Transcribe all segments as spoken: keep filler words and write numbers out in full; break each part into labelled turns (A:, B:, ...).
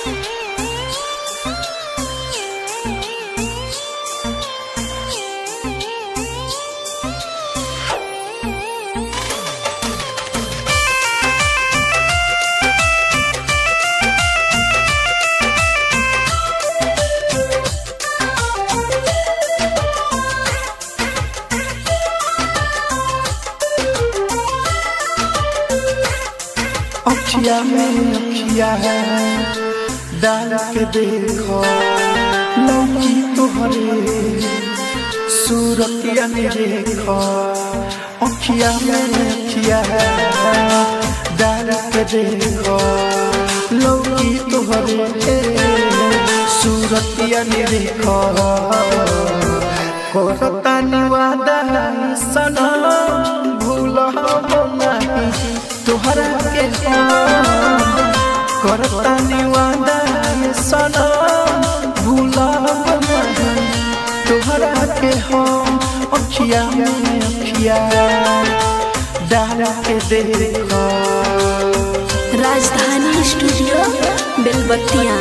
A: अखिया में अखिया है डाल के देखो लौकी तोहरे सूरतिया में देखो। अखिया में अखिया है डाल के देखो लौकी तोहरे सूरतिया में देखो। कोरता निवादा सनम भूलबो नहीं तोहरा के करता निवादा सनम भूलबो नहीं तोहरा के हम। अखिया में अखिया डाल के देखो।
B: राजधानी स्टूडियो बेलबत्तियां।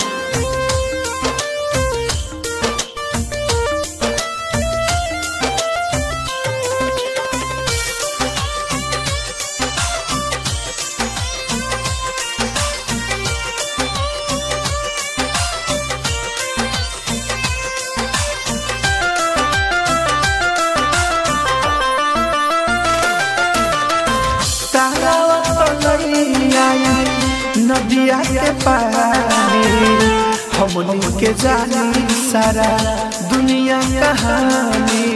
A: नदिया के पानी हमनी के जानी सारा दुनिया कहानी।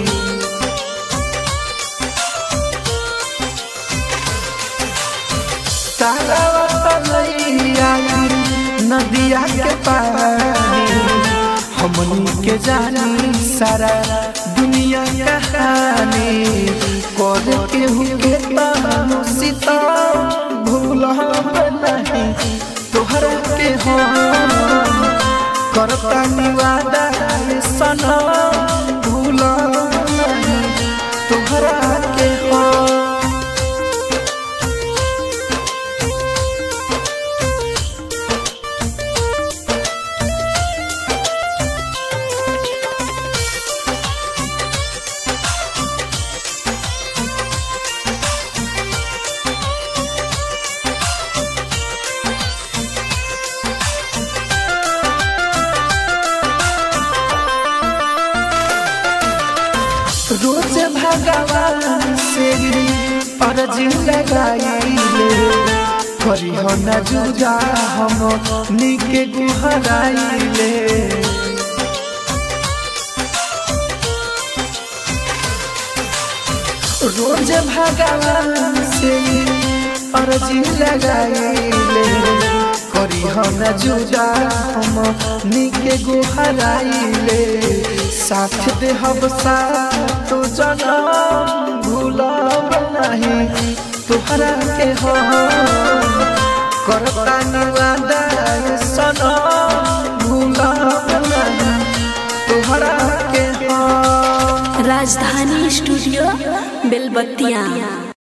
A: तारा तलैया नदिया के पानी हमनी के जानी सारा दुनिया कहानी। कर के हुके तानो सीता भूलबो नहीं तोहरा के हम। करता निवादा सनम भूलबो नहीं तोहरा के हम। रोज भगवान से अर्जी लगाइले करी हो न जुदा हम निके गुहराइले। रोज भगवान से अर्जी लगाइले करी हो न जुदा हम निके गुहराइले। साथ दे हम साथ तो जनम भूलबो नहीं तोहरा के हम। करता निवादा सनम भूलबो नहीं तोहरा के हम।
B: राजधानी स्टूडियो बेलबत्तियां।